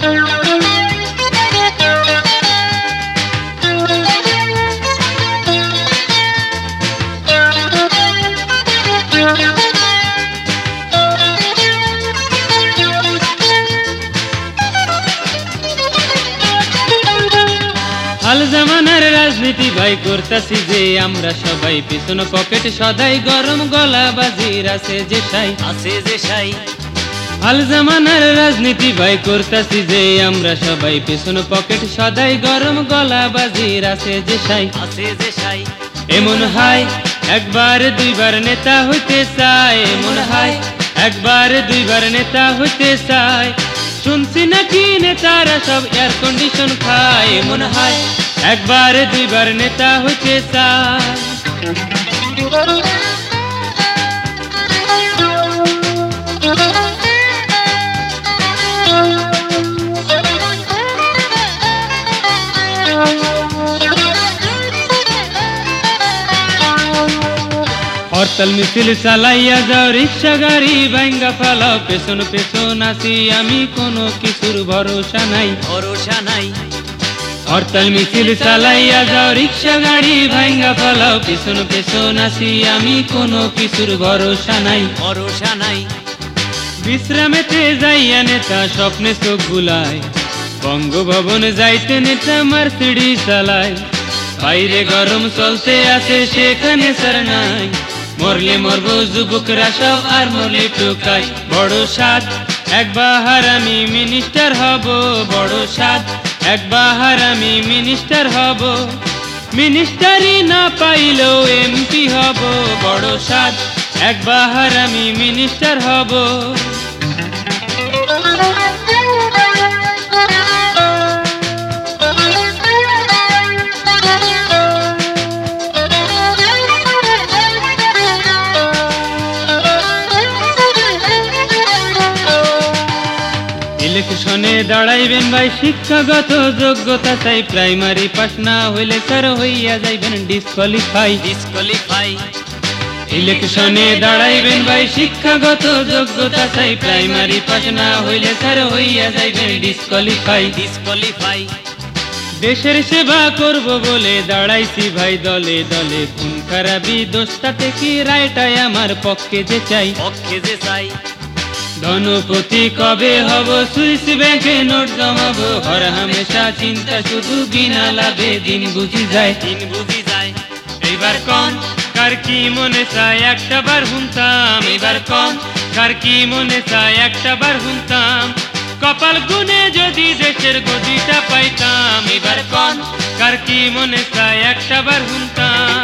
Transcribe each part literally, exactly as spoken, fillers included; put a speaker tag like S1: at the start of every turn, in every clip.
S1: হাল জামানার রাজনীতি ভাই করতাছি যে আমরা সবাই, পিছন পকেট সদাই গরম গলা বাজির আছে যে সাই,
S2: আছে যে সাই।
S1: হাল জামানার রাজনীতি ভাই করতাছি যে আমরা সবাই, পিছন পকেট সদাই গরম গলা বাজির আছে যে সাই,
S2: আছে যে সাই।
S1: এমন হয় একবার দুইবার নেতা হইতে চায়, এমন হয় একবার দুইবার নেতা হইতে চায়, শুনছি নাকি নেতারা সব এয়ার কন্ডিশন খায়, এমন হয় একবার দুইবার নেতা হইতে চায়। হরতাল মিছিল চালাইয়া যাও, রিক্সা গাড়ি ভাঙ্গা ফেলাও, পেছন পেছন আছি আমি, কোনো কিছুর ভরসা নাই,
S2: ভরসা নাই।
S1: হরতাল মিছিল চালাইয়া যাও, রিক্সা গাড়ি ভাঙ্গা ফেলাও, পেছন পেছন আছি আমি, কোনো কিছুর ভরসা নাই,
S2: ভরসা নাই।
S1: বিশ্রামেতে যাইয়া নেতা স্বপ্নে চোখ বুলায়, বঙ্গভবন যাইতে নেতা মার্সিডি চালায়, বাইরে গরম চলতে আছে সেখানে স্যার নাই, মরলে মরবো যুবকরা সব আর মরলে টোকাই, বড় সাদ একবার আমি মিনিস্টার হব, বড় সাদ একবার আমি মিনিস্টার হব, মিনিস্টারই না পাইলেও এমপি হব, বড় সাদ একবার আমি মিনিস্টার হব। ইলেকশনে দাঁড়াইবেন ভাই, শিক্ষাগত যোগ্যতা চাই, প্রাইমারি পাস না হইলে স্যার হইয়া যাইবেন ডিসকোয়ালিফাই,
S2: ডিসকোয়ালিফাই।
S1: ইলেকশনে দাঁড়াইবেন ভাই, শিক্ষাগত যোগ্যতা চাই, প্রাইমারি পাস না হইলে স্যার হইয়া যাইবেন ডিসকোয়ালিফাই,
S2: ডিসকোয়ালিফাই।
S1: দেশের সেবা করব বলে দাঁড়াইছি ভাই দলে দলে, খুন খারাপি দোষটাতে কি রায়টাই আমার পক্ষে যে চাই,
S2: পক্ষে যে চাই।
S1: ধনপতি কবে হব, সুইস ব্যাংকে নোট জমাবো, হর হামেশা চিন্তা শুধু বিনা লাভে দিন বুঝি যায়,
S2: দিন বুঝি যায়।
S1: এইবার কোন কার কি মনে চায় একটা বার হুনতাম, এবার কোন কার কি মনে চায় একটা বার হুনতাম, কপাল গুনে যদি দেশের গদিটা পাইতাম, এবার কোন কার কি মনে চায় একটা বার হুনতাম।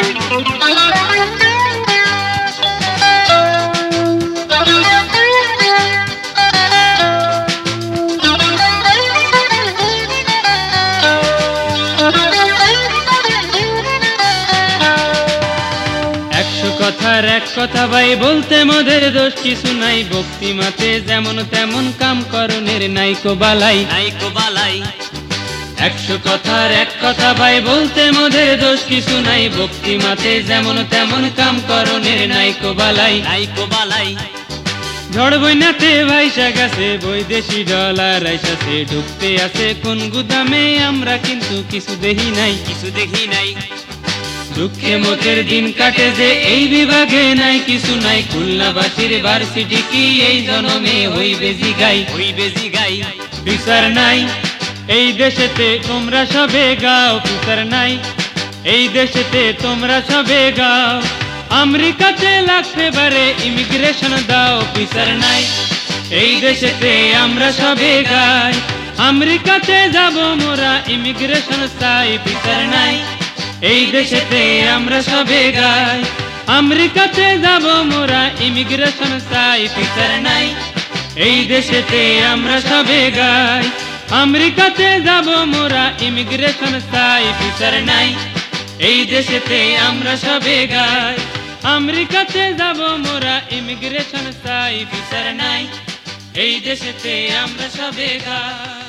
S1: কথার এক কথা ভাই বলতে মোদের দোষ কিছু নাই, ভক্তি মাতে যেমন তেমন কাম করণের নাইকো বালাই,
S2: নাইকো বালাই।
S1: একশো কথার এক কথা ভাই বলতে মোদের দোষ কিছু নাই, ভক্তি মাতে যেমন তেমন কাম করণের নাইকো বালাই,
S2: নাইকো বালাই।
S1: ঝড় বইনাতে ভাইসা গেছে বৈদেশি ডলার আইসাছে, ঢুকতে আছে কোন গুদামে আমরা কিন্তু কিছু দেখি নাই,
S2: কিছু দেখি নাই।
S1: দুঃখে মোদের দিন কাটে যে এই বিভাগে নাই কিছু নাই, খুলনাবাসীর ভার্সিটি কি এই জনমে হইবে জিগাই,
S2: হইবে জিগাই।
S1: বিচার নাই এই দেশেতে তোমরা সবে গাও, বিচার নাই এই দেশেতে তোমরা সবে গাও, আমেরিকাতে লাগতে পারে ইমিগ্রেশন দাও, বিচার নাই এই দেশেতে আমরা সবে গাই, আমেরিকাতে যাব মোরা ইমিগ্রেশন চাই, বিচার নাই এই দেশেতে আমরা সবে গাই, আমেরিকাতে যাব মোরা ইমিগ্রেশন চাই, বিচার নাই এই দেশেতে আমরা সবে গাই, আমেরিকাতে যাব মোরা ইমিগ্রেশন চাই, বিচার নাই এই দেশেতে আমরা সবে গাই, আমেরিকাতে যাব মোরা ইমিগ্রেশন চাই, বিচার নাই এই দেশেতে আমরা সবে গাই।